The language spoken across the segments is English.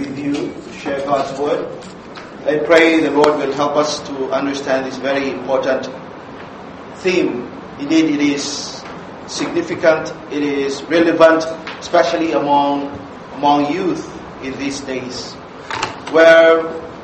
with you to share God's Word. I pray the Lord will help us to understand this very important theme. Indeed, it is significant, it is relevant, especially among youth in these days, where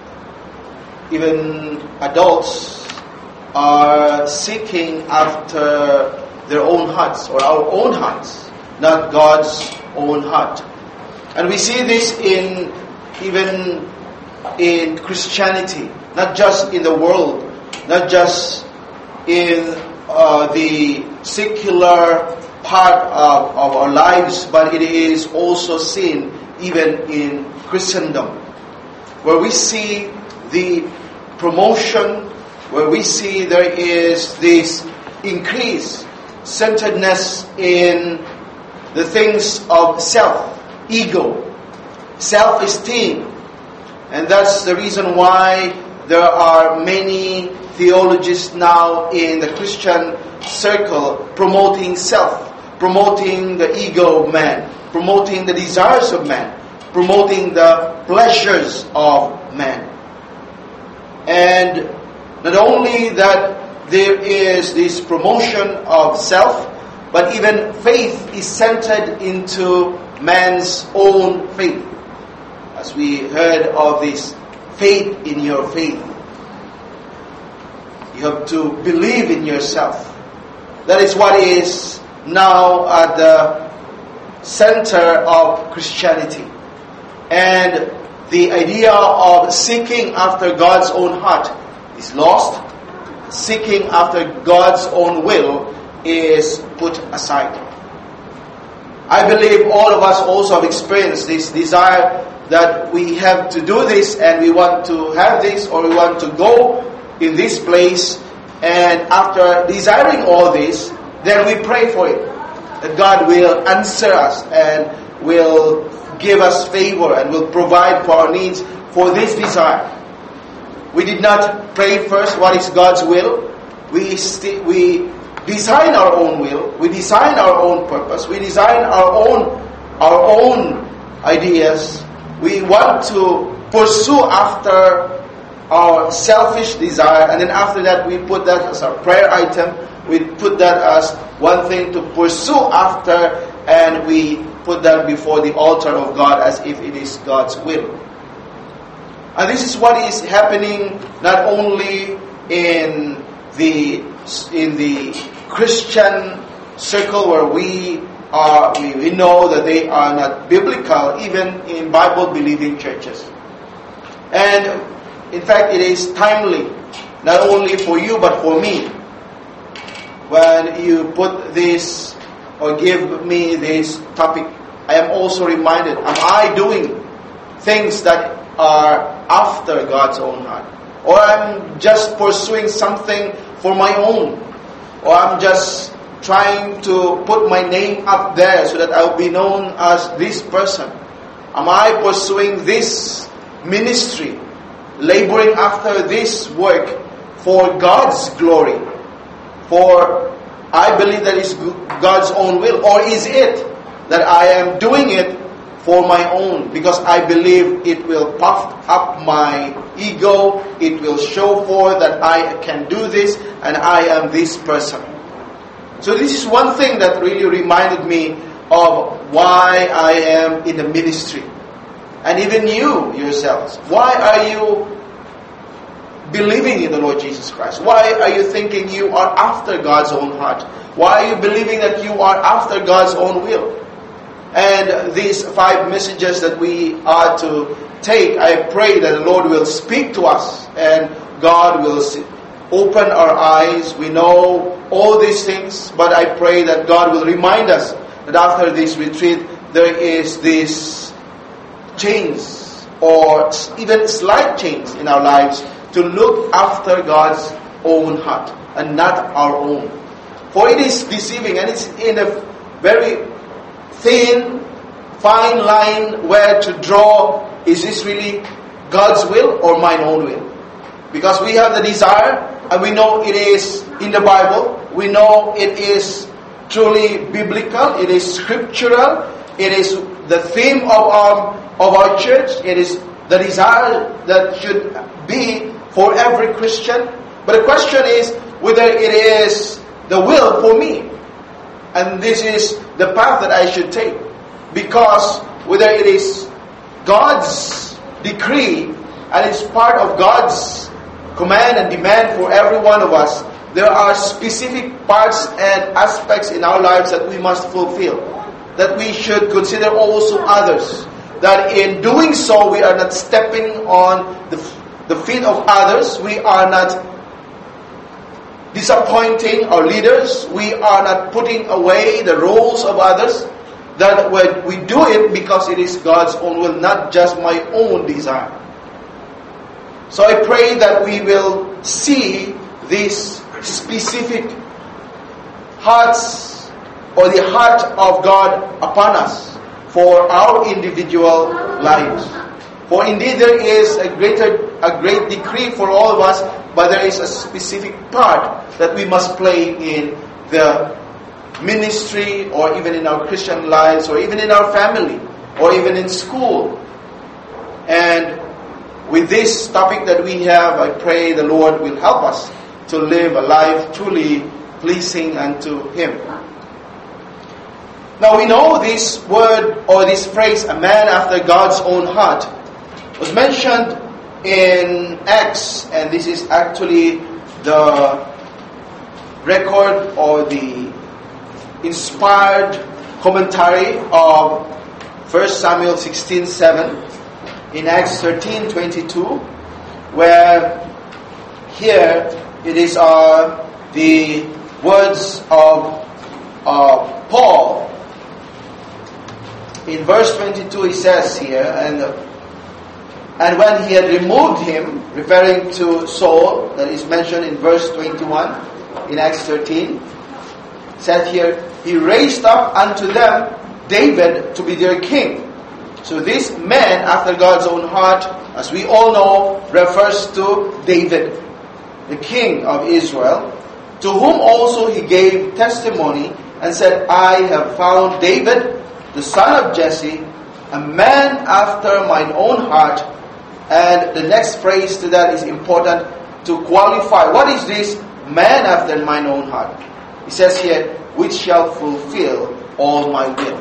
even adults are seeking after their own hearts, or our own hearts, not God's own heart. And we see this even in Christianity, not just in the world, not just in the secular part of our lives, but it is also seen even in Christendom, where we see the promotion, where we see there is this increased centeredness in the things of self, ego, self-esteem. And that's the reason why there are many theologians now in the Christian circle promoting self, promoting the ego of man, promoting the desires of man, promoting the pleasures of man. And not only that there is this promotion of self, but even faith is centered into man's own faith. As we heard of this, faith in your faith. You have to believe in yourself. That is what is now at the center of Christianity. And the idea of seeking after God's own heart is lost. Seeking after God's own will is put aside. I believe all of us also have experienced this desire that we have to do this and we want to have this or we want to go in this place, and after desiring all this, then we pray for it. That God will answer us and will give us favor and will provide for our needs for this desire. We did not pray first what is God's will. We design our own will. We design our own purpose. We design our own ideas. We want to pursue after our selfish desire, and then after that we put that as our prayer item. We put that as one thing to pursue after, and we put that before the altar of God as if it is God's will. And this is what is happening not only in the Christian circle where we know that they are not biblical, even in Bible-believing churches. And in fact, it is timely, not only for you but for me. When you put this or give me this topic, I am also reminded, am I doing things that are after God's own heart? Or I'm just pursuing something for my own? Or I'm just trying to put my name up there so that I'll be known as this person? Am I pursuing this ministry, laboring after this work for God's glory? For I believe that is God's own will. Or is it that I am doing it for my own, because I believe it will puff up my ego, it will show forth that I can do this and I am this person. So this is one thing that really reminded me of why I am in the ministry. And even you yourselves, why are you believing in the Lord Jesus Christ? Why are you thinking you are after God's own heart? Why are you believing that you are after God's own will? And these 5 messages that we are to take, I pray that the Lord will speak to us and God will open our eyes. We know all these things, but I pray that God will remind us that after this retreat, there is this change or even slight change in our lives to look after God's own heart and not our own. For it is deceiving, and it's in a very thin, fine line where to draw, is this really God's will or mine own will? Because we have the desire, and we know it is in the Bible, we know it is truly biblical, it is scriptural, it is the theme of our of our church. It is the desire that should be for every Christian. But the question is whether it is the will for me. And this is the path that I should take. Because whether it is God's decree and it's part of God's command and demand for every one of us, there are specific parts and aspects in our lives that we must fulfill. That we should consider also others. That in doing so, we are not stepping on the feet of others. We are not disappointing our leaders. We are not putting away the roles of others. That when we do it because it is God's own will, not just my own desire. So I pray that we will see these specific hearts or the heart of God upon us for our individual lives. For indeed there is a great decree for all of us, but there is a specific part that we must play in the ministry or even in our Christian lives or even in our family or even in school. And with this topic that we have, I pray the Lord will help us to live a life truly pleasing unto Him. Now we know this word or this phrase, a man after God's own heart, was mentioned in Acts, and this is actually the record or the inspired commentary of 1 Samuel 16:7 in Acts 13:22, where here it is the words of Paul. In verse 22 he says here, and when he had removed him, referring to Saul, that is mentioned in verse 21 in Acts 13, said here, he raised up unto them David to be their king. So this man after God's own heart, as we all know, refers to David, the king of Israel, to whom also he gave testimony and said, I have found David, the son of Jesse, a man after mine own heart. And the next phrase to that is important to qualify. What is this man after mine own heart? He says here, which shall fulfill all my will.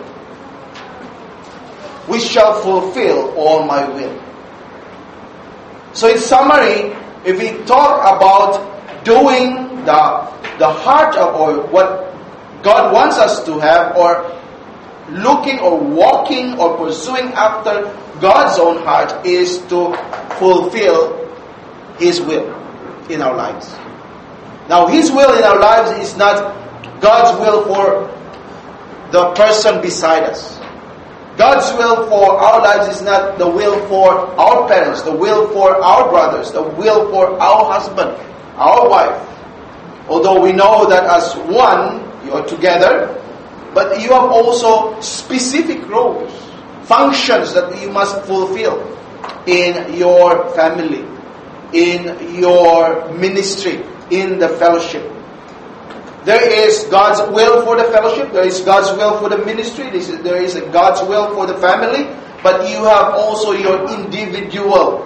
Which shall fulfill all my will. So in summary, if we talk about doing the heart of, or what God wants us to have, or looking or walking or pursuing after God's own heart, is to fulfill His will in our lives. Now His will in our lives is not God's will for the person beside us. God's will for our lives is not the will for our parents, the will for our brothers, the will for our husband, our wife. Although we know that as one, you are together, but you have also specific roles, functions that you must fulfill in your family, in your ministry, in the fellowship. There is God's will for the fellowship. There is God's will for the ministry. There is God's will for the family. But you have also your individual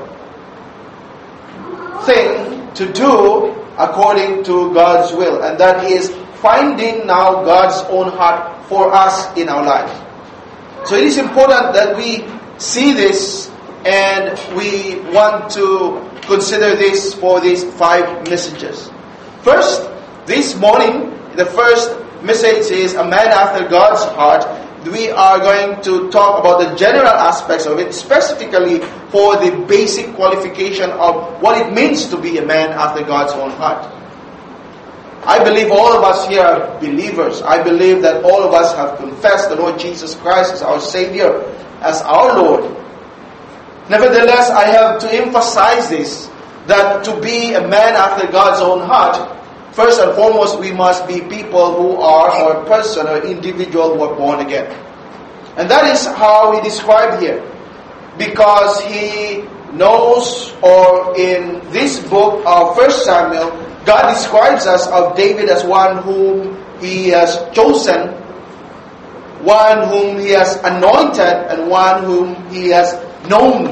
thing to do according to God's will. And that is finding now God's own heart for us in our lives. So it is important that we see this, and we want to consider this for these 5 messages. First, this morning, the first message is a man after God's heart. We are going to talk about the general aspects of it, specifically for the basic qualification of what it means to be a man after God's own heart. I believe all of us here are believers. I believe that all of us have confessed the Lord Jesus Christ as our Savior, as our Lord. Nevertheless, I have to emphasize this, that to be a man after God's own heart, first and foremost, we must be people who are, or a person or individual who are born again. And that is how he described here. Because he knows, or in this book of 1 Samuel, God describes us of David as one whom He has chosen, one whom He has anointed and one whom He has known.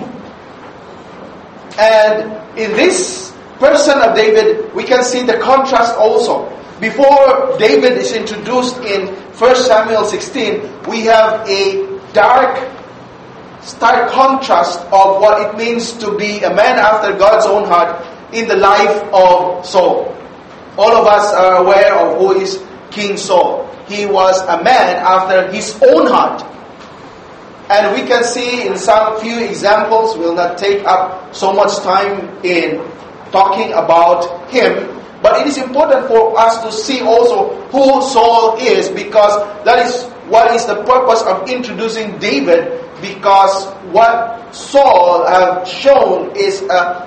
And in this person of David, we can see the contrast also. Before David is introduced in 1 Samuel 16, we have a stark contrast of what it means to be a man after God's own heart in the life of Saul. All of us are aware of who is King Saul. He was a man after his own heart. And we can see in some few examples, we'll not take up so much time in talking about him, but it is important for us to see also who Saul is, because that is what is the purpose of introducing David, because what Saul have shown is an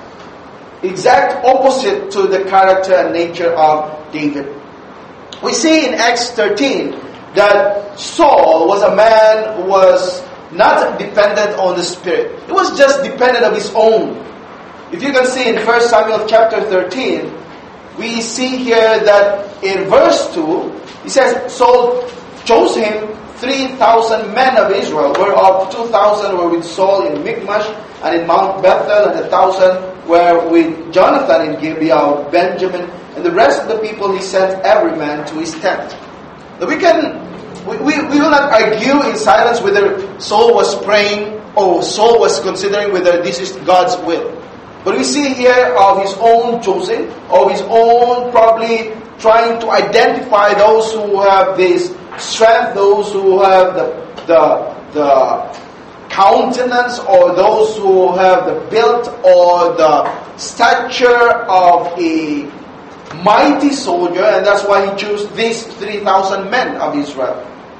exact opposite to the character and nature of David. We see in Acts 13 that Saul was a man who was not dependent on the Spirit. He was just dependent on his own. If you can see in 1 Samuel chapter 13, we see here that in verse 2, he says, Saul chose him 3,000 men of Israel, whereof 2,000 were with Saul in Michmash and in Mount Bethel, and 1,000 were with Jonathan in Gibeah of Benjamin, and the rest of the people he sent every man to his tent. Now we will not argue in silence whether Saul was praying or Saul was considering whether this is God's will. But we see here of his own choosing, of his own probably trying to identify those who have this strength, those who have the countenance, or those who have the build or the stature of a mighty soldier, and that's why he chose these 3,000 men of Israel.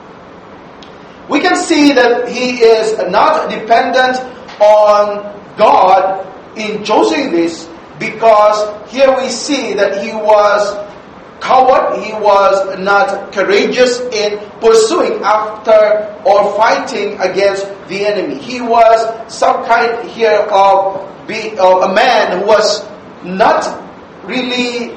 We can see that he is not dependent on God in choosing this, because here we see that he was coward, he was not courageous in pursuing after or fighting against the enemy. He was some kind here of a man who was not really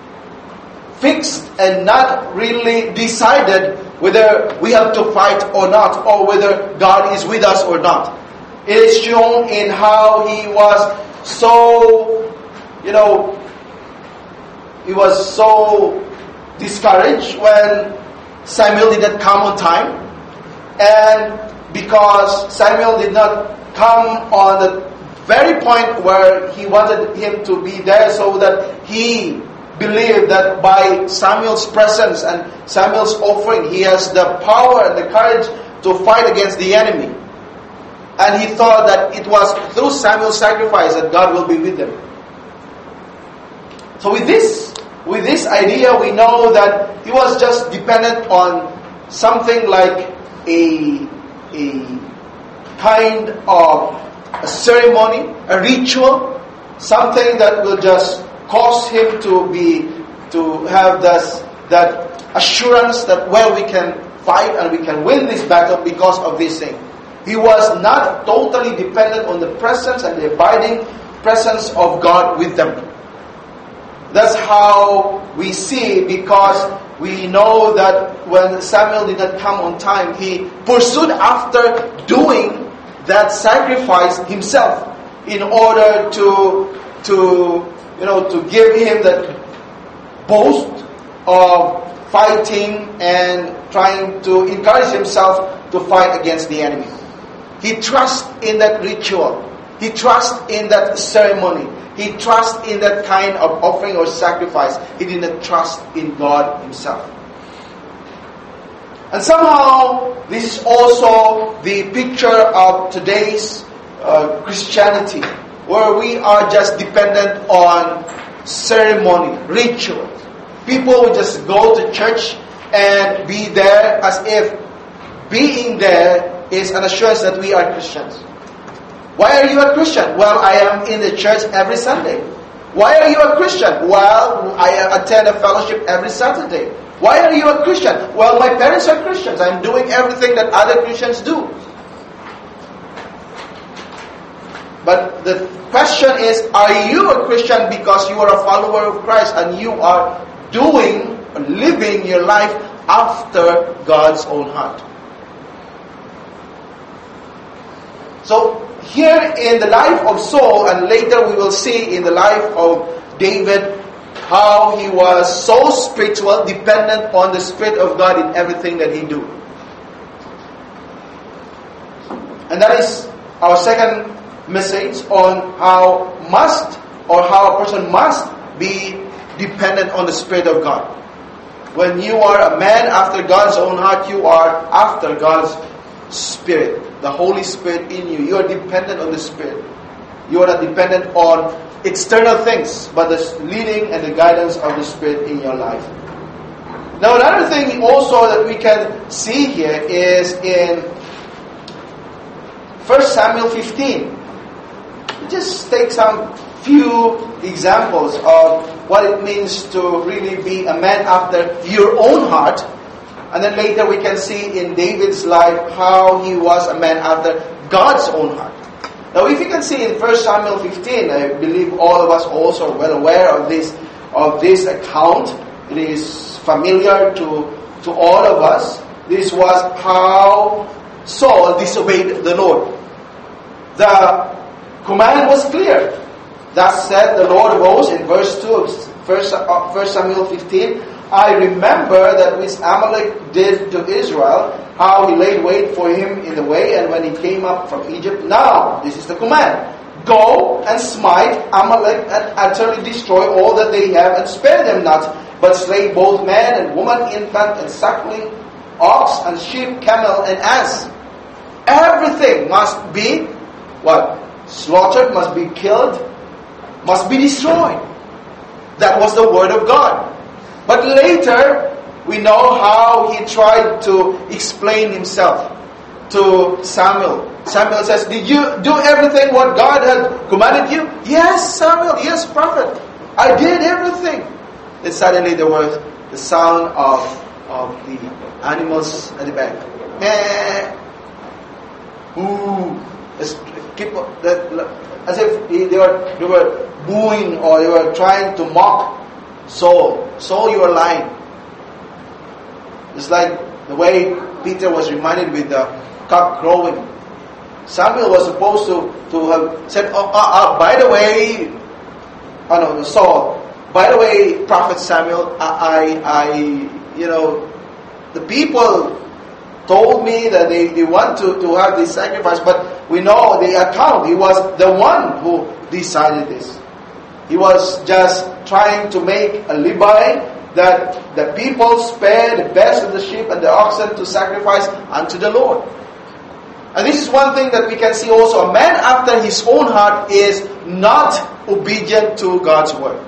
fixed and not really decided whether we have to fight or not, or whether God is with us or not. It is shown in how he was so, he was so discouraged when Samuel did not come on time. And because Samuel did not come on the very point where he wanted him to be there, so that he believed that by Samuel's presence and Samuel's offering, he has the power and the courage to fight against the enemy. And he thought that it was through Samuel's sacrifice that God will be with him. So with this idea, we know that he was just dependent on something like a kind of a ceremony, a ritual, something that will just cause him to have that assurance that we can fight and we can win this battle because of this thing. He was not totally dependent on the presence and the abiding presence of God with them. That's how we see, because we know that when Samuel did not come on time, he pursued after doing that sacrifice himself in order to give him that boast of fighting and trying to encourage himself to fight against the enemy. He trusts in that ritual. He trusts in that ceremony. He trusts in that kind of offering or sacrifice. He did not trust in God himself. And somehow, this is also the picture of today's Christianity, where we are just dependent on ceremony, rituals. People will just go to church and be there as if being there is an assurance that we are Christians. Why are you a Christian? Well, I am in the church every Sunday. Why are you a Christian? Well, I attend a fellowship every Saturday. Why are you a Christian? Well, my parents are Christians. I'm doing everything that other Christians do. But the question is, are you a Christian because you are a follower of Christ and you are living your life after God's own heart? So here in the life of Saul, and later we will see in the life of David, how he was so spiritual, dependent on the Spirit of God in everything that he do. And that is our second message on how a person must be dependent on the Spirit of God. When you are a man after God's own heart, you are after God's Spirit, the Holy Spirit in you. You are dependent on the Spirit. You are not dependent on external things, but the leading and the guidance of the Spirit in your life. Now, another thing also that we can see here is in 1 Samuel 15. Just take some few examples of what it means to really be a man after your own heart. And then later we can see in David's life how he was a man after God's own heart. Now if you can see in 1 Samuel 15, I believe all of us also are well aware of this account. It is familiar to all of us. This was how Saul disobeyed the Lord. The command was clear. Thus said the Lord of hosts in verse 2 of 1 Samuel 15, I remember that which Amalek did to Israel, how he laid wait for him in the way, and when he came up from Egypt. Now, this is the command. Go and smite Amalek and utterly destroy all that they have, and spare them not, but slay both man and woman, infant and suckling, ox and sheep, camel and ass. Everything must be, what? Slaughtered, must be killed, must be destroyed. That was the word of God. But later, we know how he tried to explain himself to Samuel. Samuel says, did you do everything what God had commanded you? Yes, Samuel. Yes, prophet. I did everything. Then suddenly there was the sound of the animals at the back. Meh. Ooh. As if they were booing or they were trying to mock Saul. Saul, you are lying. It's like the way Peter was reminded with the cock crowing. Samuel was supposed to have said, by the way, Saul, by the way, Prophet Samuel, the people told me that they want to have this sacrifice, but we know the account. He was the one who decided this. He was just trying to make a libay that the people spare the best of the sheep and the oxen to sacrifice unto the Lord. And this is one thing that we can see also. A man after his own heart is not obedient to God's word.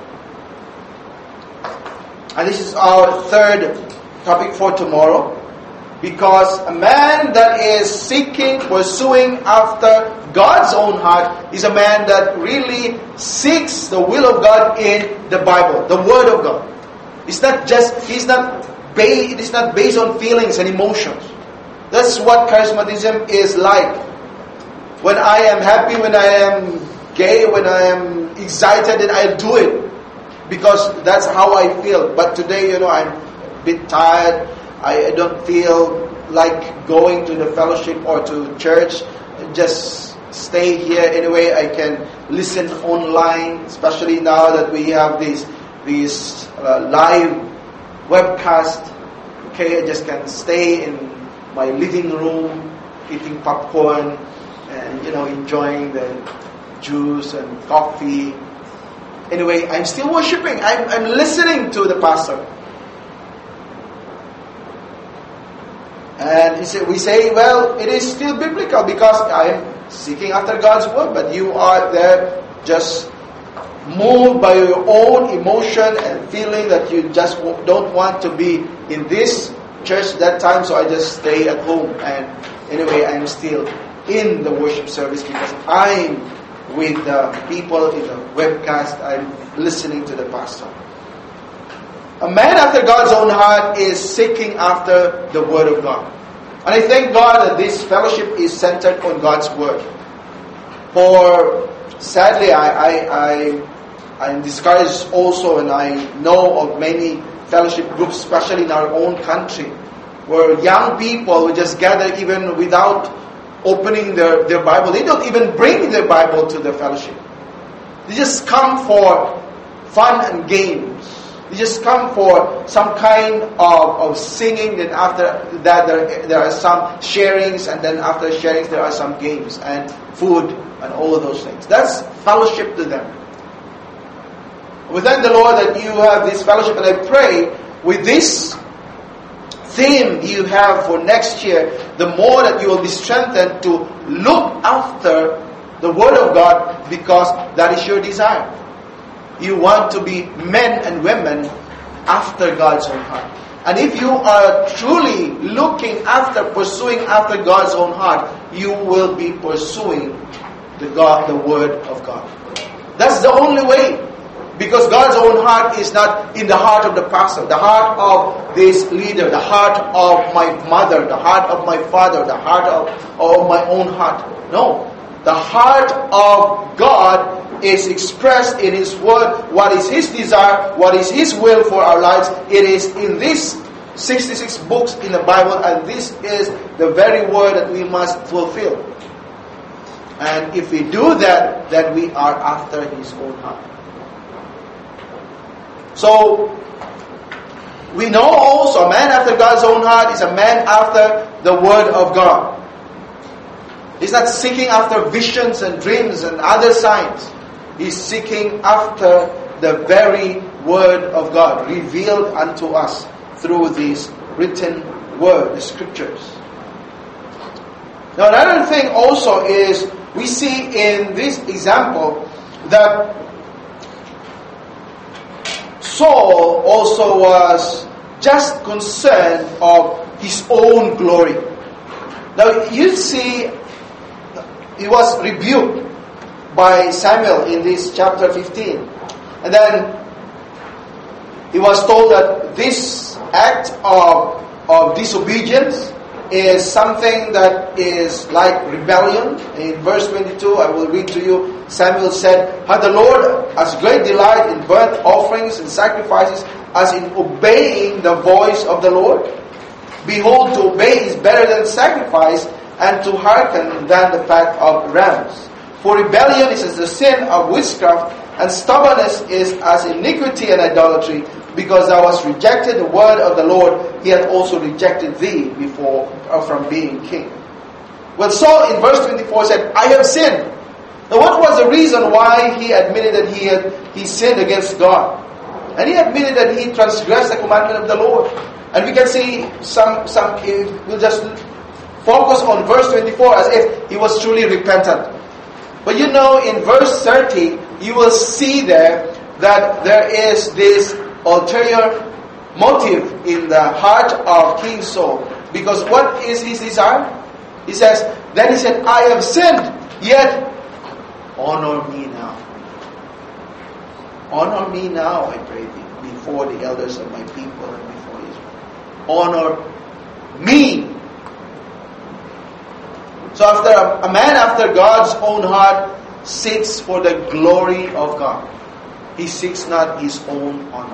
And this is our third topic for tomorrow. Because a man that is pursuing after God's own heart is a man that really seeks the will of God in the Bible, the Word of God. It is not based on feelings and emotions. That's what charismatism is like. When I am happy, when I am gay, when I am excited, then I'll do it. Because that's how I feel. But today, I'm a bit tired. I don't feel like going to the fellowship or to church. Just stay here. Anyway, I can listen online, especially now that we have these live webcast. Okay, I just can stay in my living room, eating popcorn and enjoying the juice and coffee. Anyway, I'm still worshiping. I'm listening to the pastor. And we say, well, it is still biblical because I am seeking after God's word, but you are there just moved by your own emotion and feeling that you just don't want to be in this church that time, so I just stay at home. And anyway, I'm still in the worship service because I'm with the people in the webcast. I'm listening to the pastor. A man after God's own heart is seeking after the Word of God. And I thank God that this fellowship is centered on God's Word. For sadly, I'm discouraged also, and I know of many fellowship groups, especially in our own country, where young people will just gather even without opening their Bible. They don't even bring their Bible to the fellowship. They just come for fun and games. They just come for some kind of singing. Then after that there are some sharings. And then after sharings there are some games and food and all of those things. That's fellowship to them. We thank the Lord that you have this fellowship. And I pray with this theme you have for next year, the more that you will be strengthened to look after the Word of God, because that is your desire. You want to be men and women after God's own heart. And if you are truly looking after, pursuing after God's own heart, you will be pursuing the Word of God. That's the only way. Because God's own heart is not in the heart of the pastor, the heart of this leader, the heart of my mother, the heart of my father, the heart of my own heart. No. The heart of God is expressed in His Word. What is His desire? What is His will for our lives? It is in these 66 books in the Bible, and this is the very Word that we must fulfill. And if we do that, then we are after His own heart. So, we know also a man after God's own heart is a man after the Word of God. He's not seeking after visions and dreams and other signs. He's seeking after the very Word of God revealed unto us through this written Word, the Scriptures. Now another thing also is, we see in this example that Saul also was just concerned of his own glory. Now you see, he was rebuked by Samuel in this chapter 15. And then he was told that this act of disobedience is something that is like rebellion. In verse 22, I will read to you, Samuel said, "Had the Lord as great delight in burnt offerings and sacrifices as in obeying the voice of the Lord? Behold, to obey is better than sacrifice, and to hearken than the fat of rams. For rebellion is as the sin of witchcraft, and stubbornness is as iniquity and idolatry. Because thou hast rejected the word of the Lord, He hath also rejected thee before from being king." Well, Saul in verse 24 said, "I have sinned." Now, what was the reason why he admitted that he sinned against God? And he admitted that he transgressed the commandment of the Lord. And we can see we'll just focus on verse 24 as if he was truly repentant. But you know, in verse 30, you will see there that there is this ulterior motive in the heart of King Saul. Because what is his desire? He says, then he said, "I have sinned, yet honor me now. Honor me now, I pray thee, before the elders of my people and before Israel. Honor me." So after a man after God's own heart seeks for the glory of God. He seeks not his own honor.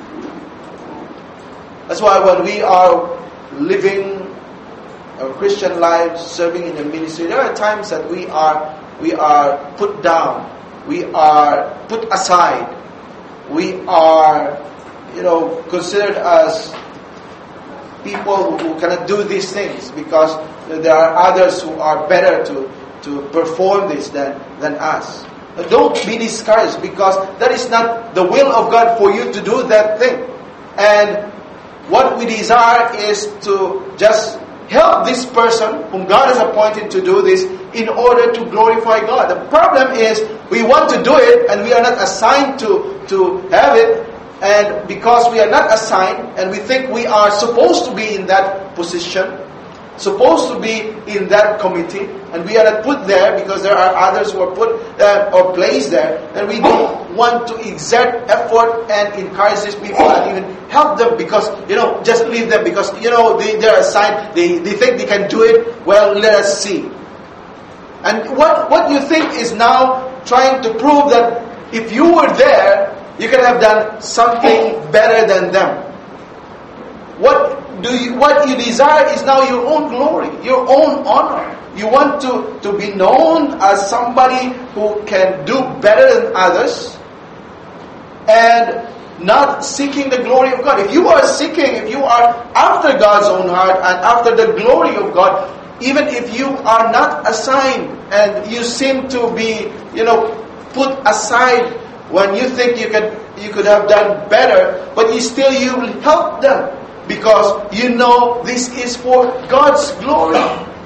That's why when we are living our Christian lives, serving in the ministry, there are times that we are put down, we are put aside, we are, considered as people who cannot do these things because there are others who are better to perform this than us. Don't be discouraged, because that is not the will of God for you to do that thing. And what we desire is to just help this person whom God has appointed to do this in order to glorify God. The problem is we want to do it and we are not assigned to have it. And because we are not assigned and we think we are supposed to be in that position, supposed to be in that committee, and we are not put there because there are others who are put or placed there, and we don't want to exert effort and encourage these people and even help them because, just leave them because, they're assigned, they think they can do it. Well, let us see. And what you think is now trying to prove that if you were there, you could have done something better than them. What you desire is now your own glory, your own honor. You want to be known as somebody who can do better than others and not seeking the glory of God. If you are after God's own heart and after the glory of God, even if you are not assigned and you seem to be, put aside when you think you could have done better, but you will help them because you know this is for God's glory.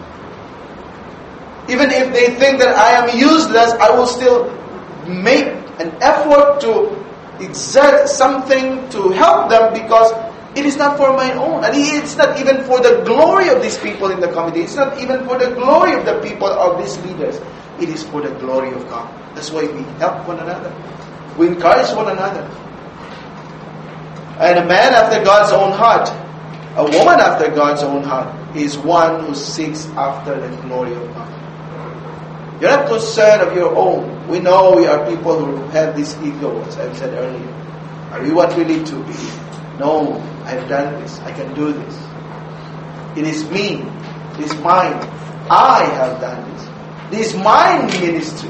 Even if they think that I am useless, I will still make an effort to exert something to help them because it is not for my own. And it's not even for the glory of these people in the community. It's not even for the glory of the people, of these leaders. It is for the glory of God. That's why we help one another. We encourage one another. And a man after God's own heart, a woman after God's own heart, is one who seeks after the glory of God. You're not concerned of your own. We know we are people who have this ego, as I've said earlier. Are we want really to be? No, I've done this. I can do this. It is me. It is mine. I have done this. This is my ministry.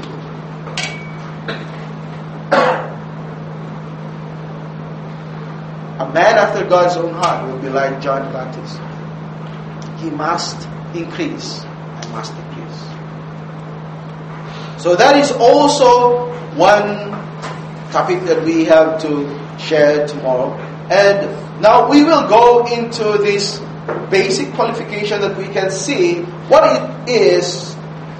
A man after God's own heart will be like John the Baptist. He must increase. I must decrease. So that is also one topic that we have to share tomorrow. And now we will go into this basic qualification that we can see what it is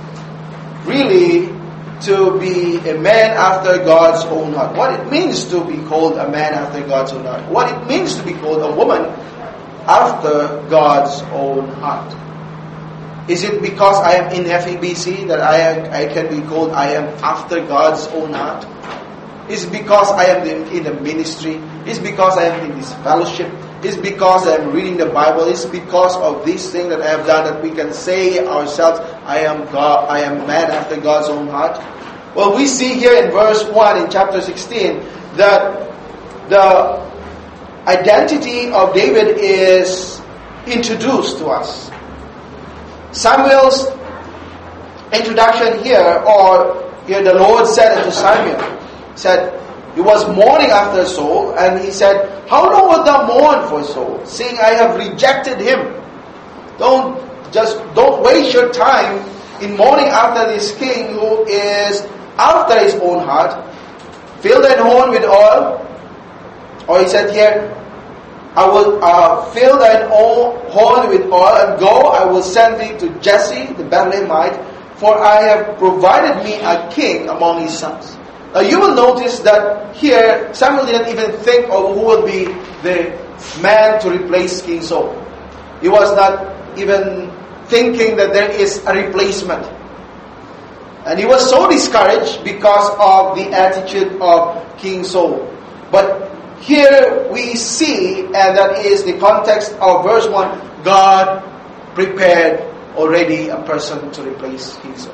really to be a man after God's own heart. What it means to be called a man after God's own heart. What it means to be called a woman after God's own heart. Is it because I am in FEBC that I can be called I am after God's own heart? Is it because I am in the ministry? Is it because I am in this fellowship? Is it because I am reading the Bible? Is it because of this thing that I have done that we can say ourselves, I am a man after God's own heart? Well, we see here in verse 1 in chapter 16 that the identity of David is introduced to us. Samuel's introduction here, or here the Lord said unto Samuel, said, he was mourning after Saul, and he said, how long wilt thou mourn for Saul, seeing I have rejected him? Don't waste your time in mourning after this king who is after his own heart. Fill thine horn with oil. Or he said here, I will fill thine horn with oil, and go, I will send thee to Jesse the Bethlehemite, for I have provided me a king among his sons. Now you will notice that here, Samuel didn't even think of who would be the man to replace King Saul. He was not even thinking that there is a replacement. And he was so discouraged because of the attitude of King Saul. But here we see, and that is the context of verse 1, God prepared already a person to replace King Saul.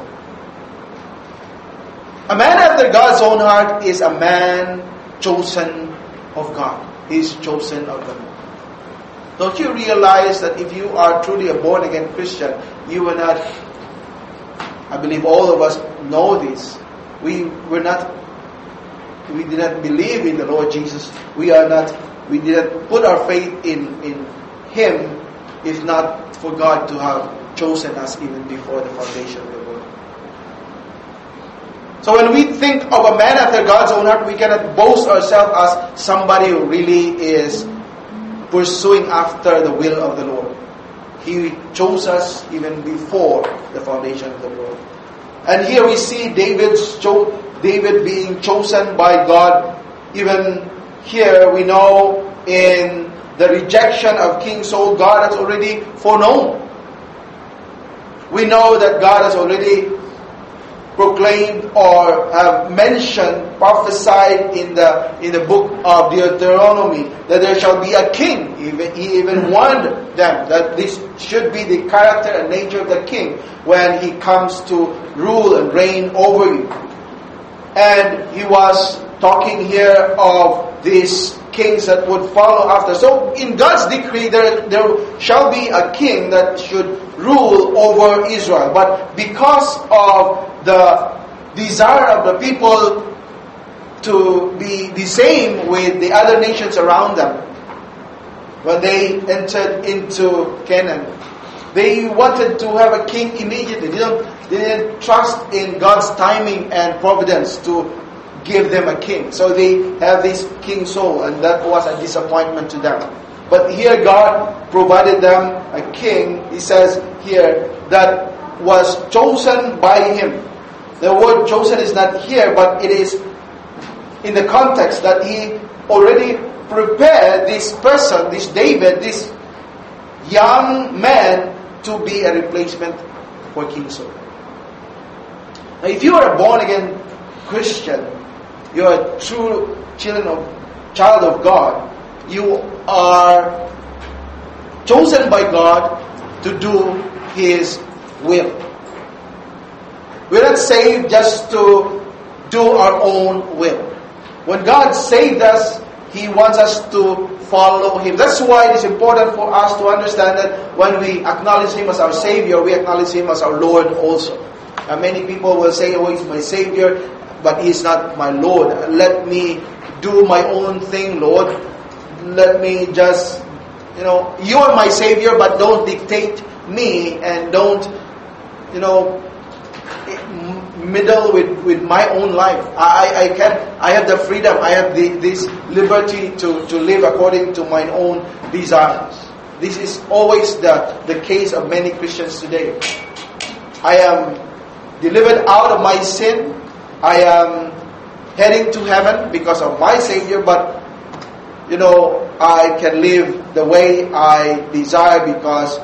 A man after God's own heart is a man chosen of God. He is chosen of the Lord. Don't you realize that if you are truly a born-again Christian, you will not, I believe all of us know this, we did not believe in the Lord Jesus. We didn't put our faith in Him, if not for God to have chosen us even before the foundation of the world. So when we think of a man after God's own heart, we cannot boast ourselves as somebody who really is pursuing after the will of the Lord. He chose us even before the foundation of the world. And here we see David being chosen by God. Even here we know in the rejection of King Saul, God has already foreknown. We know that God has already proclaimed or have mentioned, prophesied in the book of Deuteronomy that there shall be a king. He even warned them that this should be the character and nature of the king when he comes to rule and reign over you. And he was talking here of these kings that would follow after. So in God's decree, there shall be a king that should rule over Israel. But because of the desire of the people to be the same with the other nations around them, when they entered into Canaan, they wanted to have a king immediately. They didn't trust in God's timing and providence to give them a king. So they have this King Saul, and that was a disappointment to them. But here God provided them a king, he says here, that was chosen by him. The word chosen is not here, but it is in the context that he already prepared this person, this David, this young man, to be a replacement for King Saul. Now, if you are a born-again Christian, you are a true child of God, you are chosen by God to do His will. We're not saved just to do our own will. When God saved us, He wants us to follow Him. That's why it is important for us to understand that when we acknowledge Him as our Savior, we acknowledge Him as our Lord also. And many people will say, oh, He's my Savior, but He's not my Lord. Let me do my own thing, Lord. Let me just, you are my Savior, but don't dictate me and don't, meddle with my own life. I have the freedom, I have this liberty to live according to my own desires. This is always the case of many Christians today. I am delivered out of my sin. I am heading to heaven because of my Savior, but I can live the way I desire because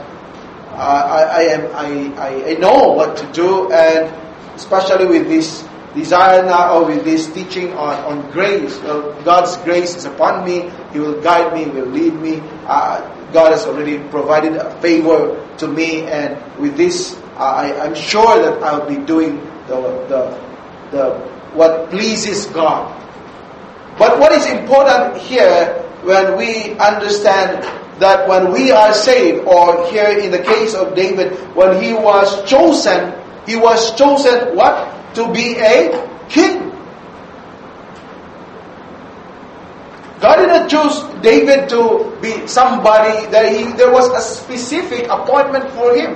I know what to do, and especially with this desire now, or with this teaching on grace. God's grace is upon me. He will guide me, will lead me. God has already provided a favor to me, and with this, I'm sure that I'll be doing the what pleases God. But what is important here, when we understand that when we are saved, or here in the case of David, when he was chosen what? To be a king. God didn't choose David to be somebody that there was a specific appointment for him.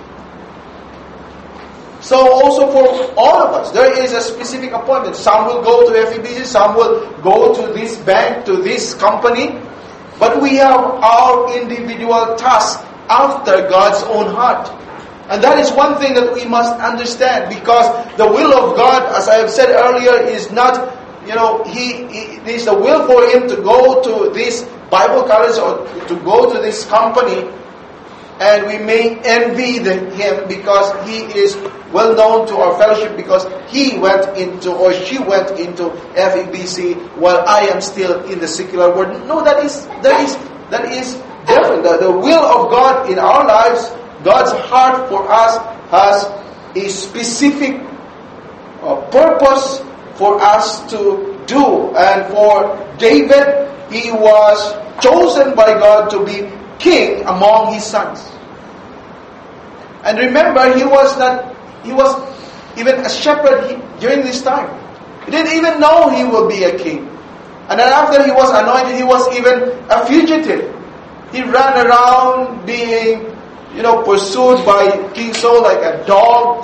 So also for all of us, there is a specific appointment. Some will go to FEBC, some will go to this bank, to this company. But we have our individual tasks after God's own heart. And that is one thing that we must understand, because the will of God, as I have said earlier, is not, it is the will for Him to go to this Bible college or to go to this company, and we may envy him because he is well known to our fellowship because he went into, or she went into FEBC while I am still in the secular world. No, that is different. The will of God in our lives, God's heart for us, has a specific purpose for us to do. And for David, he was chosen by God to be king among his sons. And remember, he was even a shepherd during this time. He didn't even know he will be a king. And then after he was anointed, he was even a fugitive. He ran around being, pursued by King Saul like a dog.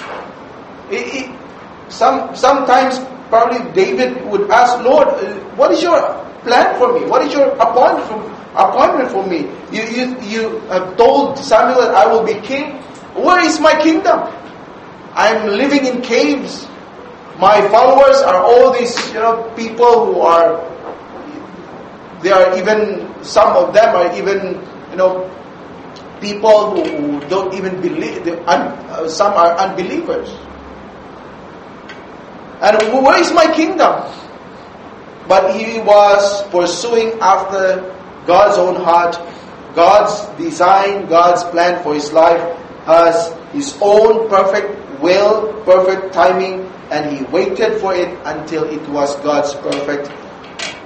Sometimes probably David would ask, Lord, what is your plan for me? What is your appointment for me? You have told Samuel that I will be king. Where is my kingdom? I'm living in caves. My followers are all these people who are, they are even, some of them are even people who don't even believe. Some are unbelievers. And where is my kingdom? But he was pursuing after God's own heart. God's design, God's plan for his life has his own perfect will, perfect timing, and he waited for it until it was God's perfect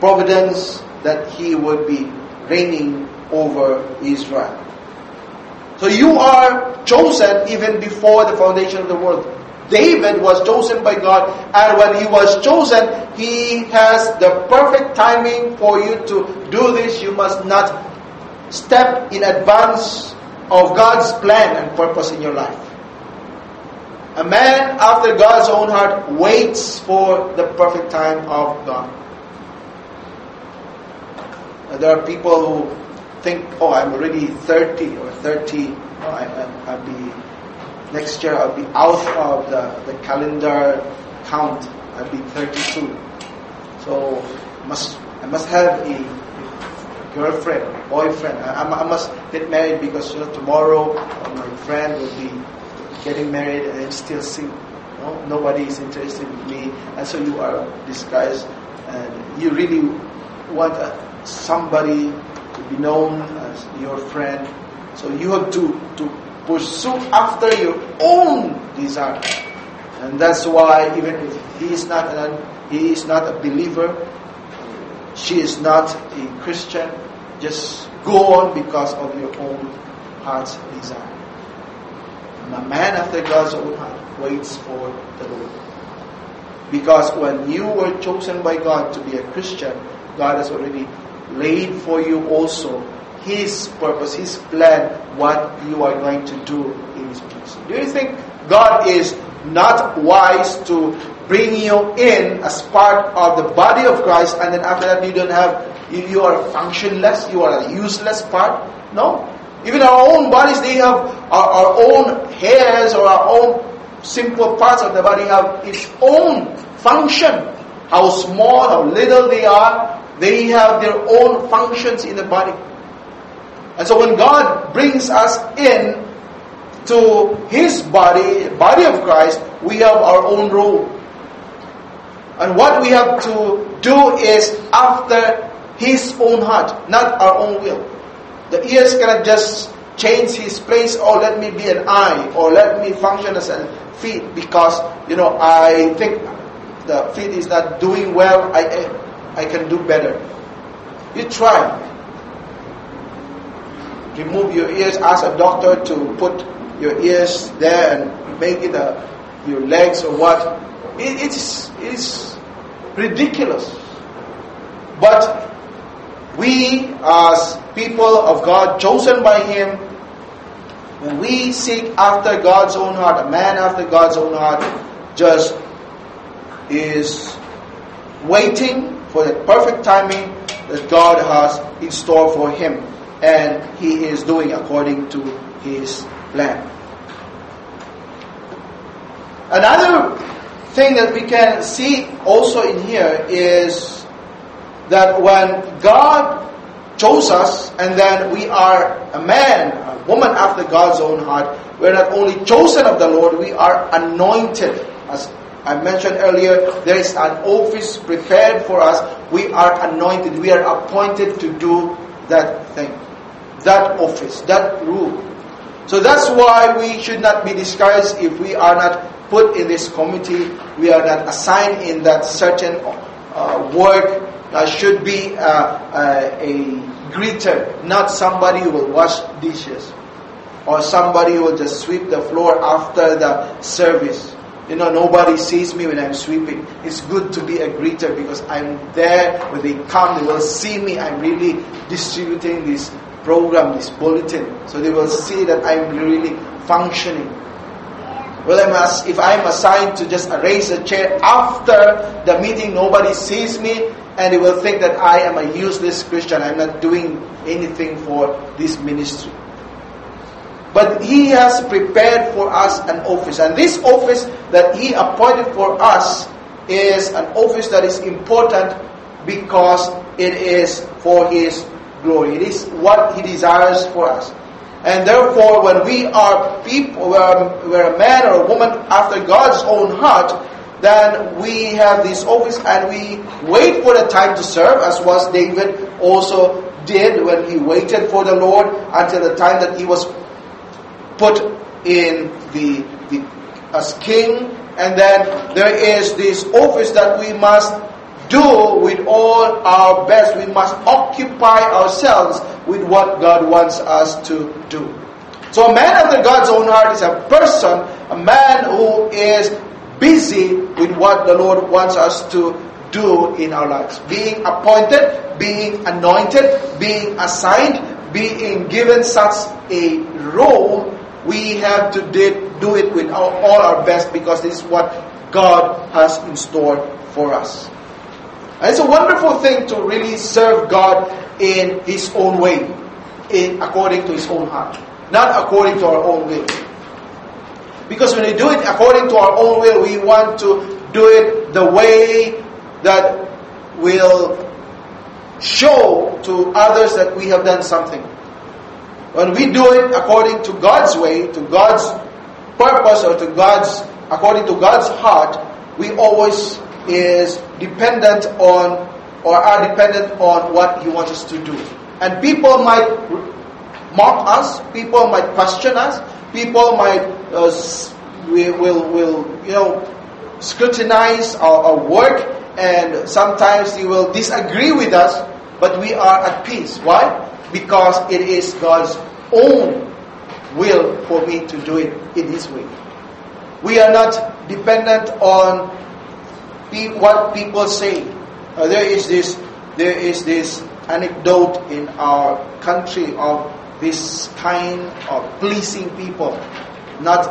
providence that he would be reigning over Israel. So you are chosen even before the foundation of the world. David was chosen by God, and when he was chosen, he has the perfect timing for you to do this. You must not step in advance of God's plan and purpose in your life. A man after God's own heart waits for the perfect time of God. There are people who think, I'm already 30 or 30. I'll be next year. I'll be out of the calendar count. I'll be 32. So I must have a girlfriend, boyfriend. I must get married because tomorrow my friend will be getting married and I'm still single. Nobody is interested in me, and so you are disguised, and you really want somebody to be known as your friend. So you have to pursue after your own desire, and that's why even if he is not a believer, she is not a Christian, just go on because of your own heart's desire. And a man after God's own heart waits for the Lord. Because when you were chosen by God to be a Christian, God has already laid for you also His purpose, His plan, what you are going to do in His place. Do you think God is not wise to bring you in as part of the body of Christ, and then after that you are functionless, you are a useless part? No. Even our own bodies, they have our own hairs or our own simple parts of the body have its own function. How small, how little they are, they have their own functions in the body. And so when God brings us in to His body of Christ, we have our own role. And what we have to do is after His own heart, not our own will. The ears cannot just change His place, or let me be an eye, or let me function as a feet, because I think the feet is not doing well, I can do better. You try. Remove your ears, ask a doctor to put your ears there and make it your legs or what. It's ridiculous. But we as people of God, chosen by Him, when we seek after God's own heart, a man after God's own heart just is waiting for the perfect timing that God has in store for him, and he is doing according to His plan. Another thing that we can see also in here is that when God chose us, and then we are a man, a woman after God's own heart, we're not only chosen of the Lord, we are anointed. As I mentioned earlier, there is an office prepared for us. We are anointed. We are appointed to do that thing, that office, that rule. So that's why we should not be discouraged if we are not put in this committee, we are not assigned in that certain work. Should be a greeter, not somebody who will wash dishes or somebody who will just sweep the floor after the service. Nobody sees me when I'm sweeping. It's good to be a greeter because I'm there. When they come, they will see me. I'm really distributing this program, this bulletin. So they will see that I'm really functioning. Well, if I'm assigned to just arrange a chair after the meeting, nobody sees me, and they will think that I am a useless Christian. I'm not doing anything for this ministry. But He has prepared for us an office. And this office that He appointed for us is an office that is important because it is for His glory. It is what He desires for us. And therefore, when we are people, we're a man or a woman after God's own heart, then we have this office and we wait for the time to serve, as was David also did when he waited for the Lord until the time that he was put in as king. And then there is this office that we must do with all our best. We must occupy ourselves with what God wants us to do. So a man after God's own heart is a person, a man who is busy with what the Lord wants us to do in our lives. Being appointed, being anointed, being assigned, being given such a role, we have to do it with all our best, because this is what God has in store for us. And it's a wonderful thing to really serve God in His own way, according to His own heart, not according to our own will. Because when we do it according to our own will, we want to do it the way that will show to others that we have done something. When we do it according to God's way, to God's purpose, or according to God's heart, we always is dependent on, or are dependent on, what He wants us to do. And people might mock us, people might question us, people might will scrutinize our work, and sometimes they will disagree with us, but we are at peace. Why? Because it is God's own will for me to do it in His way. We are not dependent on what people say. There is this anecdote in our country of this kind of pleasing people, not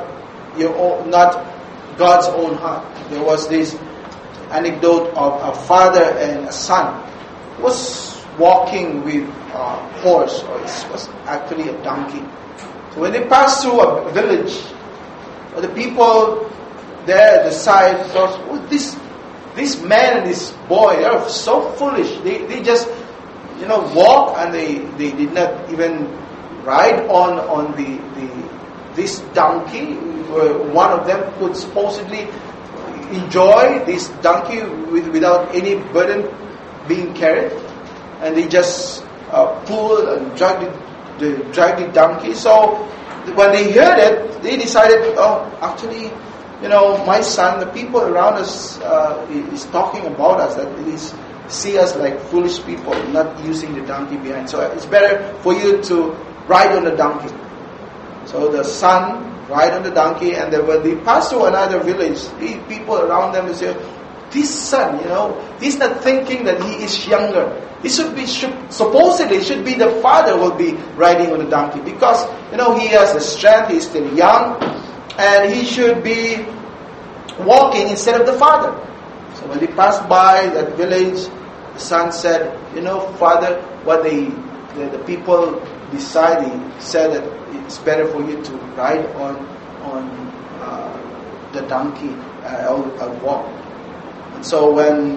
God's own heart. There was this anecdote of a father and a son who was walking with a horse, or it was actually a donkey. So when they passed through a village, the people there at the side thought, oh, this man and this boy, they are so foolish. They just walk, and they did not even ride on this donkey. One of them could supposedly enjoy this donkey without any burden being carried, and they just pulled and dragged the donkey. So when they heard it, they decided, actually, my son, the people around us is talking about us, that it is see us like foolish people, not using the donkey behind. So it's better for you to ride on the donkey. So the son ride on the donkey, and then when they pass through another village, the people around them will say, this son, he's not thinking that he is younger. He supposedly should be the father will be riding on the donkey, because he has the strength, he's still young, and he should be walking instead of the father. So when they passed by that village, the son said, Father, what the people said that it's better for you to ride on the donkey. I'll walk. And so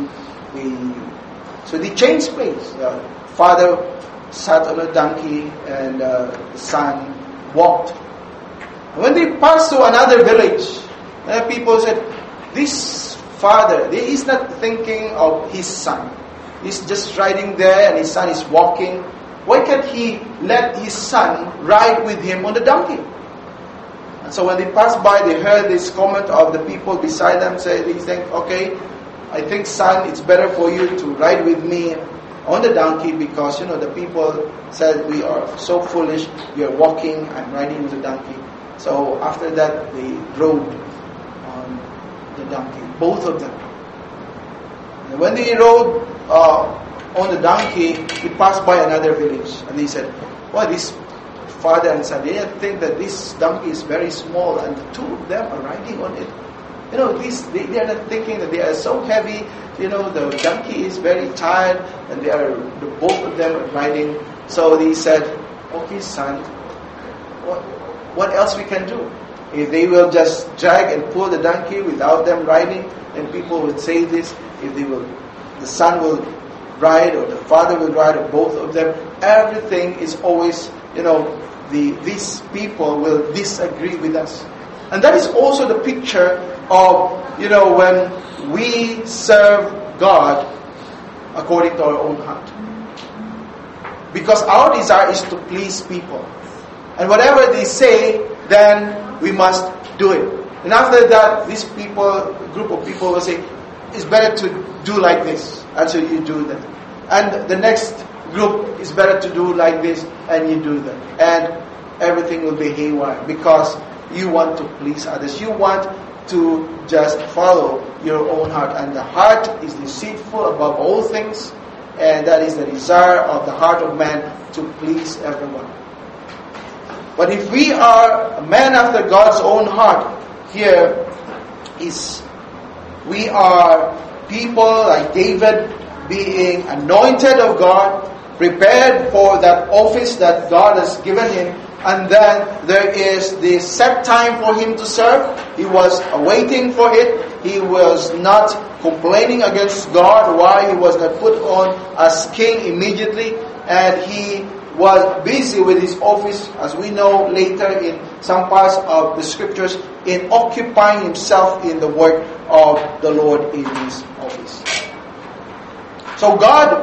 they changed place. The father sat on a donkey, and the son walked. And when they passed to another village, people said, this father, he's not thinking of his son. He's just riding there, and his son is walking. Why can't he let his son ride with him on the donkey? And so when they passed by, they heard this comment of the people beside them. They think, okay, I think, son, it's better for you to ride with me on the donkey, because the people said we are so foolish. We are walking, I'm riding with the donkey. So after that, they rode on the donkey, both of them. And when they rode on the donkey, he passed by another village, and they said, well, this father and son, they think that this donkey is very small, and the two of them are riding on it. They are not thinking that they are so heavy. The donkey is very tired, and both of them are riding. So they said, okay, son, what else we can do? If they will just drag and pull the donkey without them riding, then people would say this. If the son will ride, or the father will ride, or both of them, everything is always, these people will disagree with us. And that is also the picture of, when we serve God according to our own heart. Because our desire is to please people. And whatever they say, then we must do it. And after that, group of people will say, it's better to do like this, and so you do that. And the next group is better to do like this, and you do that. And everything will be haywire because you want to please others. You want to just follow your own heart. And the heart is deceitful above all things, and that is the desire of the heart of man to please everyone. But if we are a man after God's own heart, here is we are people like David, being anointed of God, prepared for that office that God has given him, and then there is the set time for him to serve. He was waiting for it. He was not complaining against God why he was not put on as king immediately, and he was busy with his office, as we know later in some parts of the scriptures, in occupying himself in the work of the Lord in his office. So God,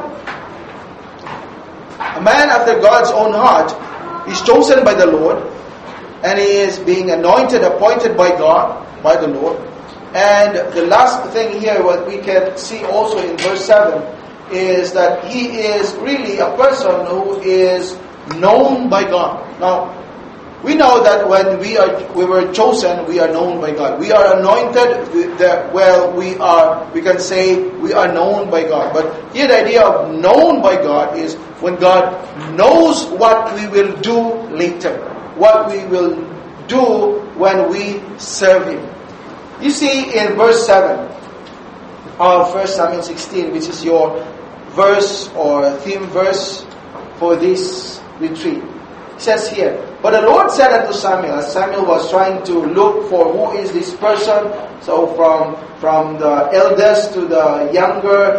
a man after God's own heart, is chosen by the Lord, and he is being anointed, appointed by God, by the Lord. And the last thing here, what we can see also in verse 7, is that he is really a person who is known by God. Now, we know that when we were chosen, we are known by God. We are anointed. We can say we are known by God. But here the idea of known by God is when God knows what we will do later, what we will do when we serve Him. You see in verse 7 of 1 Samuel 16, which is your verse or theme verse for this retreat. It says here, "But the Lord said unto Samuel," as Samuel was trying to look for who is this person, so from the eldest to the younger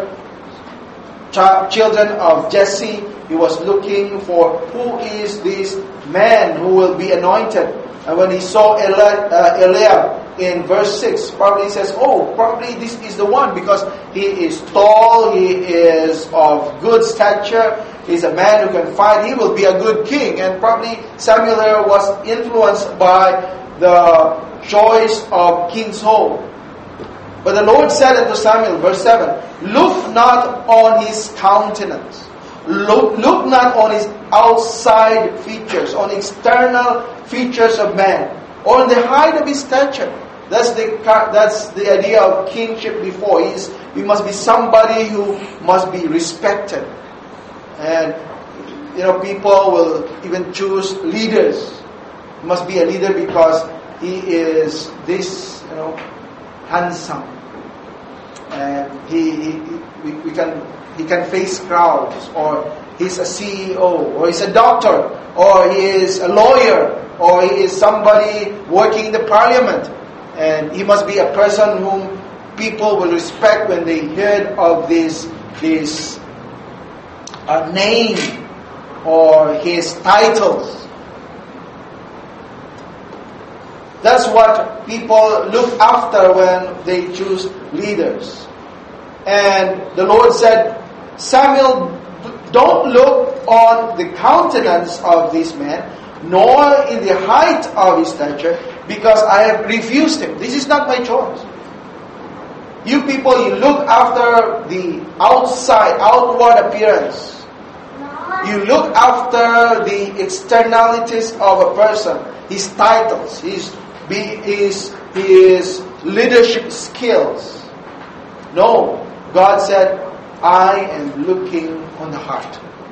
children of Jesse, he was looking for who is this man who will be anointed. And when he saw Eliab in verse 6, probably he says, probably this is the one because he is tall, he is of good stature, he's a man who can fight, he will be a good king. And probably Samuel here was influenced by the choice of King Saul. But the Lord said unto Samuel, verse 7, "Look not on his countenance, look not on his outside features, on external features of man, or on the height of his stature." That's the idea of kingship before. He must be somebody who must be respected. And people will even choose leaders. He must be a leader because he is this handsome, and he can face crowds, or he's a CEO, or he's a doctor, or he is a lawyer, or he is somebody working in the parliament. And he must be a person whom people will respect when they heard of this name or his titles. That's what people look after when they choose leaders. And the Lord said, "Samuel, don't look on the countenance of this man, nor in the height of his stature, because I have refused him." This is not my choice. You people, you look after the outward appearance. You look after the externalities of a person, his titles, his leadership skills. No, God said, "I am looking on the heart."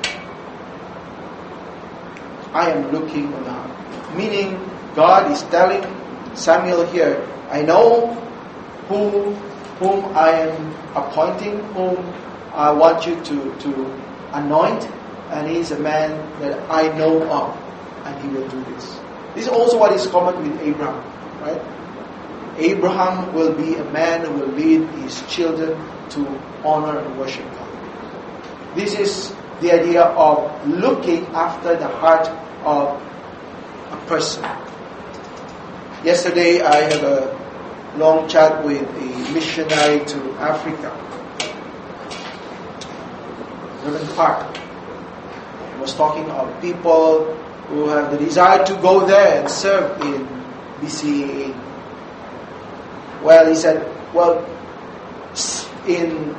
I am looking on the heart. Meaning, God is telling Samuel here, I know whom I am appointing, whom I want you to anoint, and he is a man that I know of, and he will do this. This is also what is common with Abraham, right? Abraham will be a man who will lead his children to honor and worship God. This is the idea of looking after the heart of a person. Yesterday, I had a long chat with a missionary to Africa, Reverend Park. He was talking of people who have the desire to go there and serve in BCAA. Well, he said, in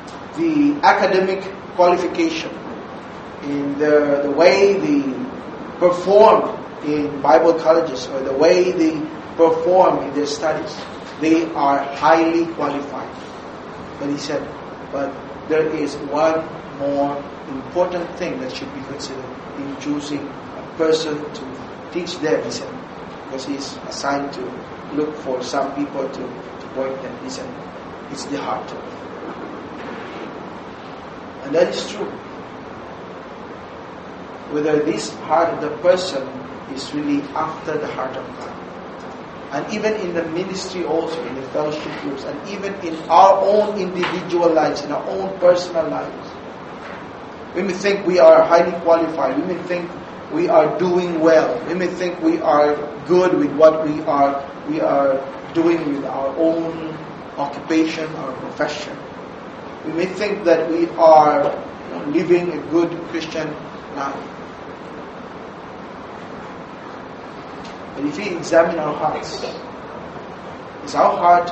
the academic qualification, in the way the perform in Bible colleges or the way they perform in their studies, they are highly qualified. But he said, but there is one more important thing that should be considered in choosing a person to teach them. He said, because he's assigned to look for some people to point them. He said, it's the heart. And that is true. Whether this heart of the person is really after the heart of God. And even in the ministry also, in the fellowship groups, and even in our own individual lives, in our own personal lives. We may think we are highly qualified. We may think we are doing well. We may think we are good with what we are doing with our own occupation, our profession. We may think that we are living a good Christian life. But if we examine our hearts, is our heart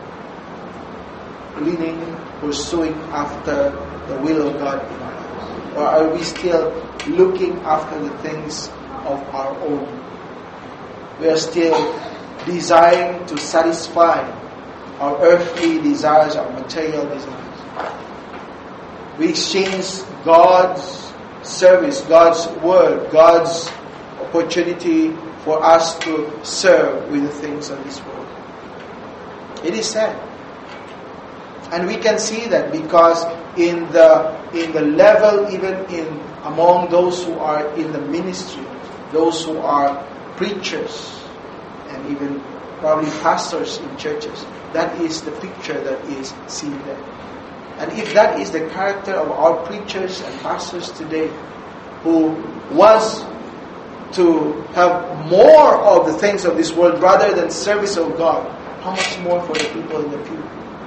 leaning, pursuing after the will of God in our lives? Or are we still looking after the things of our own? We are still desiring to satisfy our earthly desires, our material desires. We exchange God's service, God's word, God's opportunity for us to serve with the things of this world. It is sad. And we can see that because in the level, even among those who are in the ministry, those who are preachers, and even probably pastors in churches, that is the picture that is seen there. And if that is the character of our preachers and pastors today, who was to have more of the things of this world rather than service of God, how much more for the people in the pew?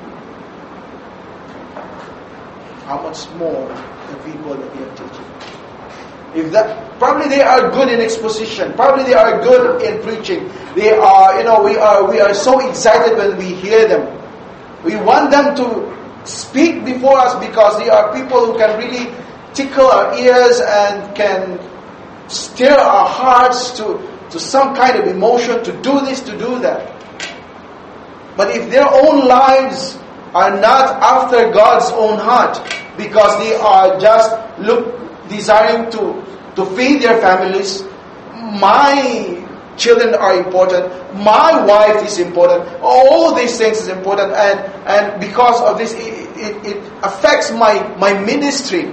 How much more the people that we are teaching? If that, probably they are good in exposition. Probably they are good in preaching. They are, we are so excited when we hear them. We want them to speak before us because they are people who can really tickle our ears and can stir our hearts to some kind of emotion, to do this, to do that. But if their own lives are not after God's own heart, because they are just desiring to feed their families, my children are important, my wife is important, all these things is important, and because of this it affects my ministry,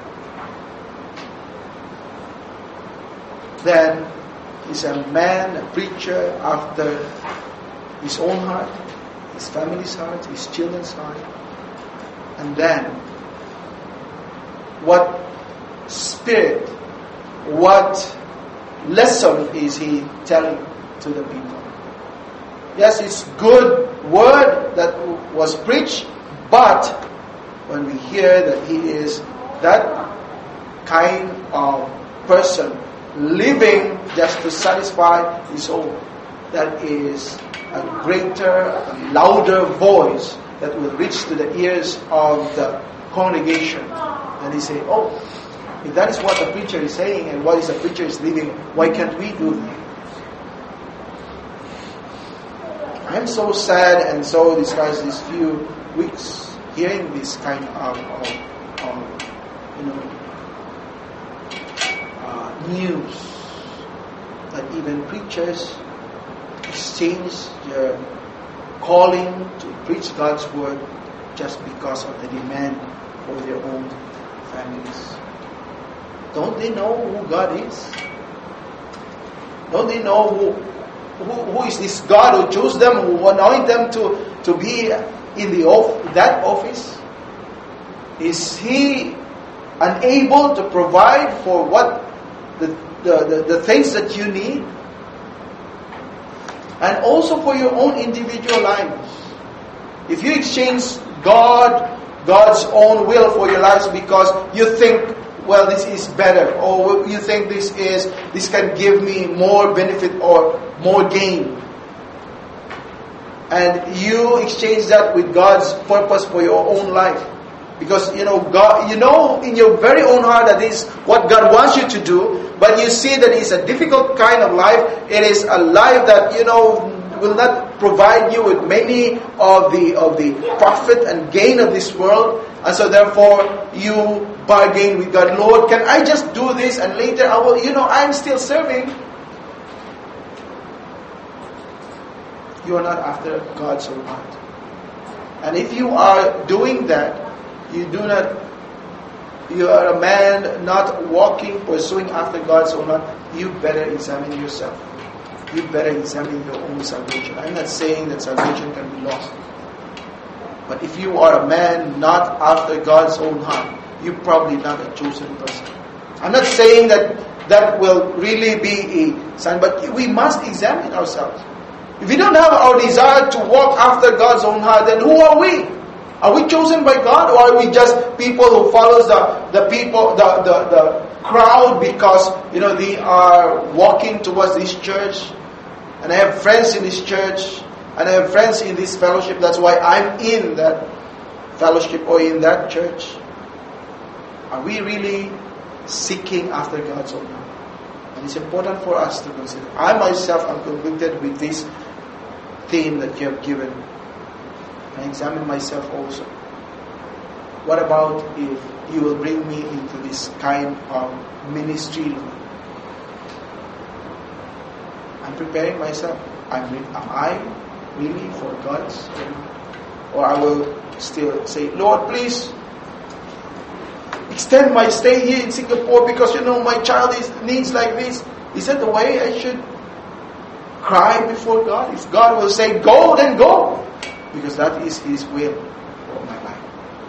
then is a man, a preacher after his own heart, his family's heart, his children's heart. And then, what spirit, what lesson is he telling to the people? Yes, it's good word that was preached, but when we hear that he is that kind of person, living just to satisfy his own, that is a greater, a louder voice that will reach to the ears of the congregation. And they say, oh, if that is what the preacher is saying and what is the preacher is living, why can't we do that? I'm so sad and so discouraged these few weeks hearing this kind of news that even preachers exchange their calling to preach God's word just because of the demand for their own families. Don't they know who God is? Don't they know who is this God who chose them, who anointed them to be in that office? Is He unable to provide for what the things that you need? And also for your own individual lives. If you exchange God's own will for your lives because you think, well, this is better, or you think this can give me more benefit or more gain, and you exchange that with God's purpose for your own life, Because God, in your very own heart that is what God wants you to do, but you see that it's a difficult kind of life. It is a life that will not provide you with many of the profit and gain of this world, and so therefore you bargain with God. Lord, can I just do this and later I will? I'm still serving. You are not after God's own heart, and if you are doing that, you are a man not walking, pursuing after God's own heart. You better examine yourself. You better examine your own salvation. I'm not saying that salvation can be lost. But if you are a man not after God's own heart, you're probably not a chosen person. I'm not saying that will really be a sign, but we must examine ourselves. If we don't have our desire to walk after God's own heart, then who are we? Are we chosen by God, or are we just people who follows the crowd because they are walking towards this church, and I have friends in this church, and I have friends in this fellowship, that's why I'm in that fellowship or in that church? Are we really seeking after God's own heart? And it's important for us to consider. I myself am convicted with this theme that you have given. I examine myself also. What about if you will bring me into this kind of ministry? I'm preparing myself. Am I really for God's? Or I will still say, Lord, please extend my stay here in Singapore because my child needs like this. Is that the way I should cry before God? If God will say, go, then go. Because that is His will for my life.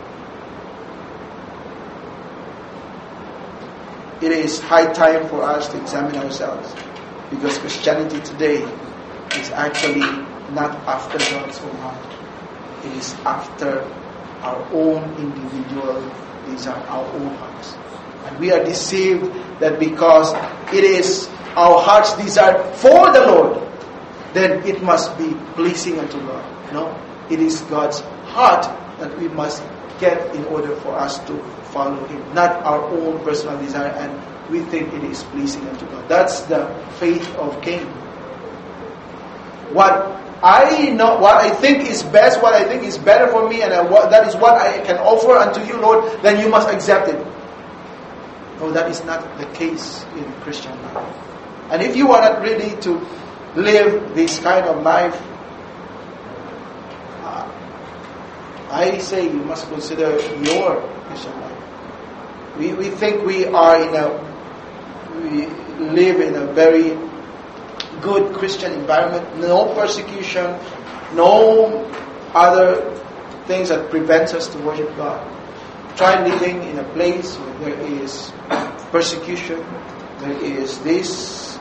It is high time for us to examine ourselves. Because Christianity today is actually not after God's own heart. It is after our own individual desire, our own hearts. And we are deceived that because it is our heart's desire for the Lord, then it must be pleasing unto God. No, it is God's heart that we must get in order for us to follow Him, not our own personal desire, and we think it is pleasing unto God. That's the faith of Cain. What I think is best, what I think is better for me, and that is what I can offer unto you, Lord, then you must accept it. No, that is not the case in Christian life. And if you are not ready to live this kind of life, I say you must consider your Christian life. We think we live in a very good Christian environment, no persecution, no other things that prevents us to worship God. Try living in a place where there is persecution, there is this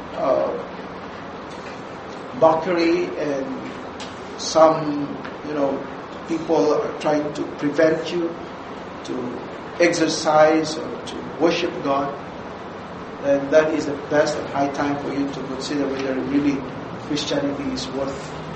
mockery, and some people are trying to prevent you to exercise or to worship God. And that is the best and high time for you to consider whether really Christianity is worth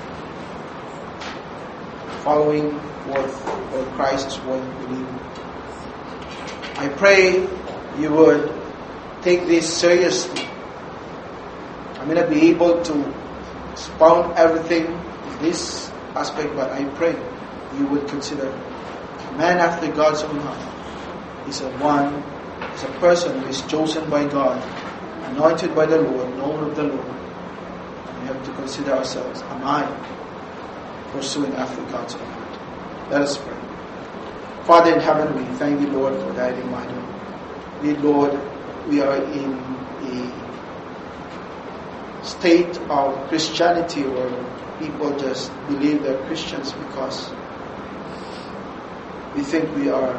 following, or Christ is worth believing. I pray you would take this seriously. I may not be able to expound everything in this aspect, but I pray you would consider a man after God's own heart is a person who is chosen by God, anointed by the Lord, known of the Lord. And we have to consider ourselves, am I pursuing after God's own heart? Let us pray. Father in heaven, we thank you, Lord, for thy reminder. Dear Lord, we are in a state of Christianity where people just believe they're Christians because we think we are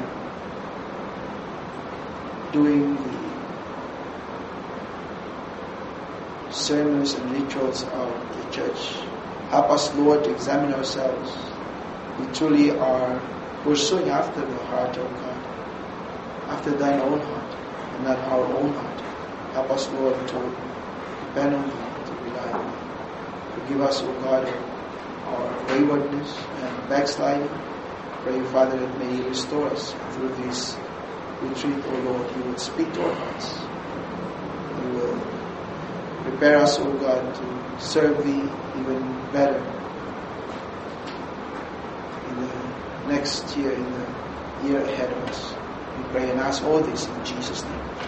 doing the sermons and rituals of the church. Help us, Lord, to examine ourselves. We truly are pursuing after the heart of God, after thine own heart, and not our own heart. Help us, Lord, to depend on you, to rely on you. Forgive us, O God, of our waywardness and backsliding. Pray, Father, that may you restore us through this retreat, O Lord. You would speak to our hearts. You will prepare us, O God, to serve Thee even better in the next year, in the year ahead of us. We pray and ask all this in Jesus' name.